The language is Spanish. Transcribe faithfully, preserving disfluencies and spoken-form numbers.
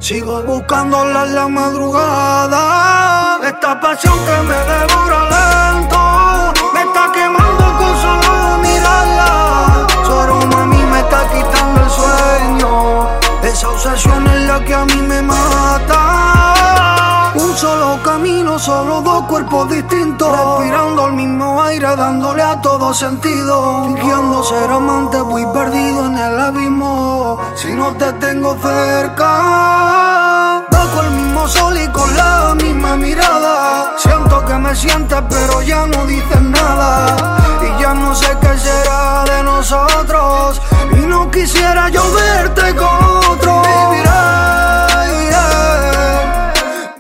Sigo buscándola en la madrugada. Esta pasión que me devora lento me está quemando con solo mirarla. Su aroma a mí me está quitando el sueño. Esa obsesión es la que a mí me mata. Un solo camino, solo dos cuerpos distintos, respirando el mismo aire, dándole a todo sentido. Fingiendo ser amante, voy perdido en el abismo. Si no te tengo cerca, bajo el mismo sol y con la misma mirada. Siento que me sientes pero ya no dices nada. Y ya no sé qué será de nosotros. Y no quisiera yo verte